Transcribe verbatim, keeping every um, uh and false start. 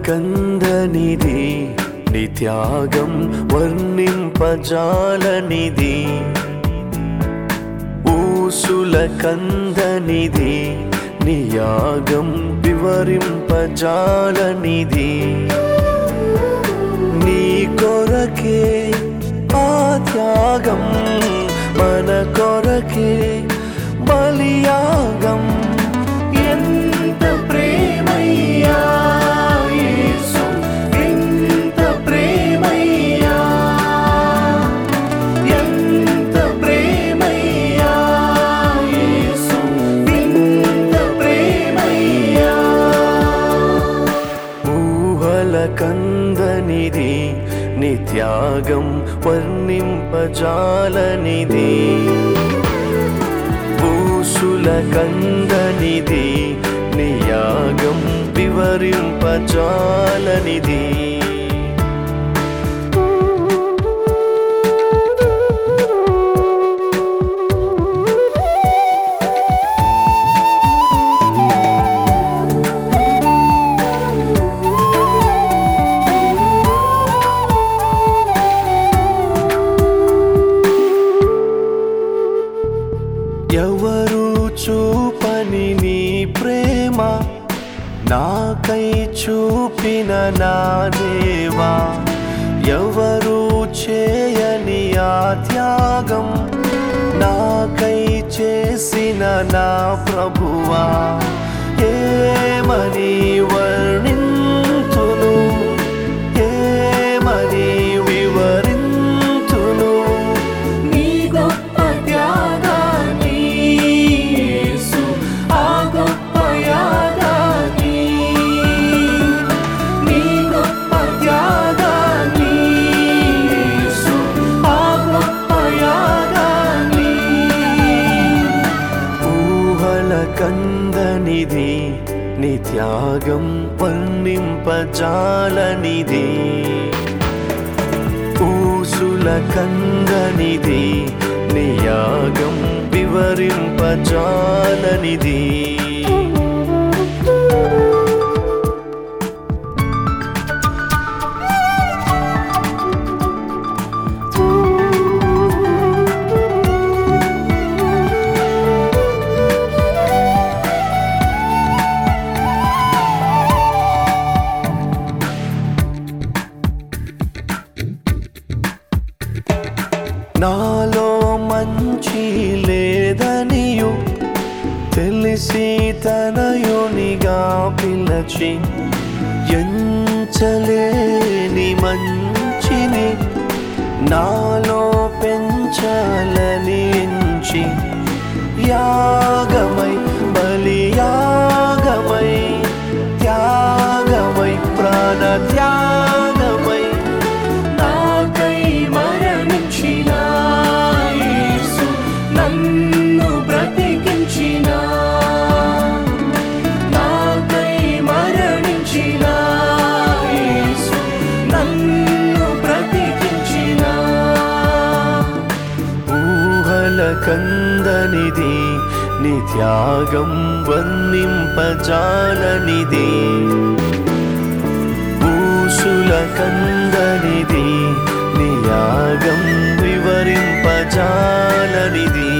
కందనిది నీ త్యాగం వర్ణింపజాలనిది ఊసుల కందనిది నీ యాగం వివరింపజాలనిది నీ కొరకే ఆ త్యాగం మన కొరకే బలియాగం ఎంత ప్రేమయ్యా యేసు ఎంత ప్రేమయ్యా ఎంత ప్రేమయ్యా యేసు ఎంత ప్రేమయ్యా ఊహల కందనిది నీ త్యాగం వర్ణింపజాలనిది ఊసుల కందనిది నీ యాగం వివరింపజాలనిది ఎవరు చూపని నీ ప్రేమ నాకై చూపిన నా దేవా ఎవరు చేయని ఆ త్యాగం నాకై చేసిన నా ప్రభువా ఏమని వర్ణింతును ఏమని వివరింతును నీ గొప్ప త్యాగాన్ని యేసు ఆ గొప్ప యాగాన్ని నీ గొప్ప త్యాగాన్ని యేసు ఆ గొప్ప యాగాన్ని ఊహల కందనిది నీ త్యాగం వర్ణింపజాలనిది ఊసుల కందనిది నీ యాగం వివరింపజాలనిది నాలో మంచి లేదనియు తెలిసి తనయునిగా పిలచి ఎంచలేని మంచిని నాలో పెంచాలని ఎంచి యాగమై బలియాగమై త్యాగమై ప్రాణ త్యాగమై నాకై మరణించిన యేసు నన్ను బ్రతికించిన నాకై మరణించిన యేసు నన్ను బ్రతికించిన ఊహల కందనిది నీ త్యాగం వర్ణింపజాలనిది ఊసుల కందనిది నీ యాగం వివరింపజాలనిది